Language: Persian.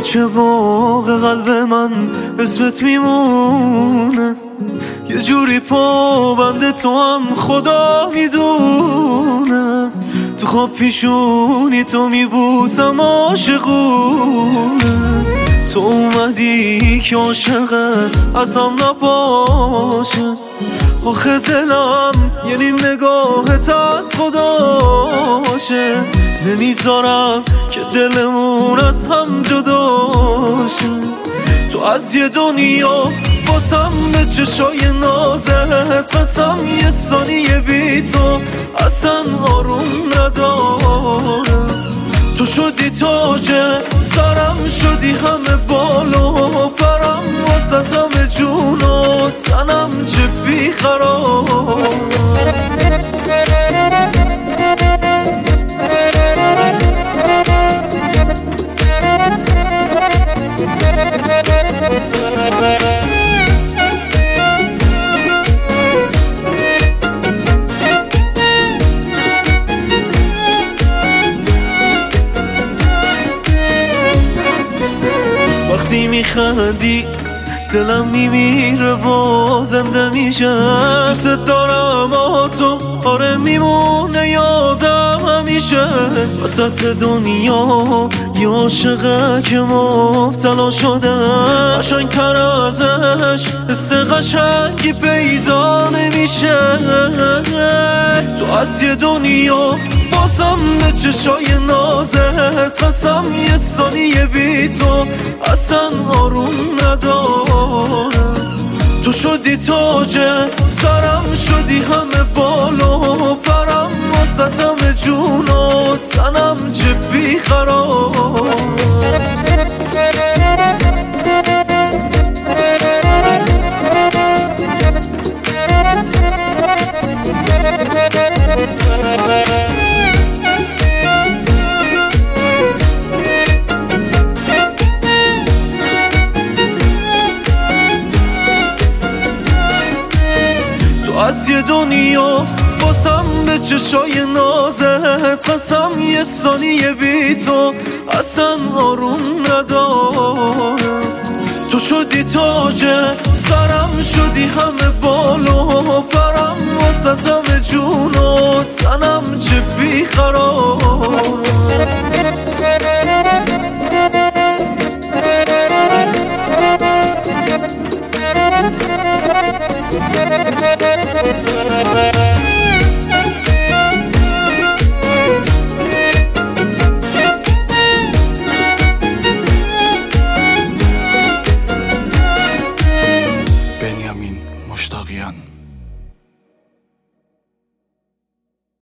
چه باغ قلب من اسمت میمونه، یه جوری پابند تو هم خدا میدونه. تو خواب پیشونی تو میبوسم عاشقونه. تو اومدی که عاشقت ازم نباشه، آخه دلم یه نیم نگاهت از خداشه. نمیذارم که دلمون از هم جداشه. تو از یه دنیا باسم به چشای نازت قسم، یه ثانیه بی تو اصلا آروم ندارم. تو شدی تاج سرم، شدی همه بالا پرم، واسطم جون و تنم چه بیقرارم. وقتی میخندی دلم میمیره و زنده میشه. دوست دارم تو آره میمونه یادم همیشه. وسط دنیا یه عاشقه که مبتلا شده، قشنگ‌تر ازش حس قشنگی پیدا نمیشه. تو از یه دنیا بازم به چشای نازت قسم، یه ثانیه بی تو اصلا آروم ندارم. تو شدی تاج سرم، شدی همه بالا پرم، واسطم جون و تنم چه بیقرارم. از یه دنیا باسم به چشای نازت قسم، یه ثانیه بی تو اصلا آروم ندارم. تو شدی تاج سرم، شدی همه بالا پرم، واسطم جون و تنم چه بیقرارم.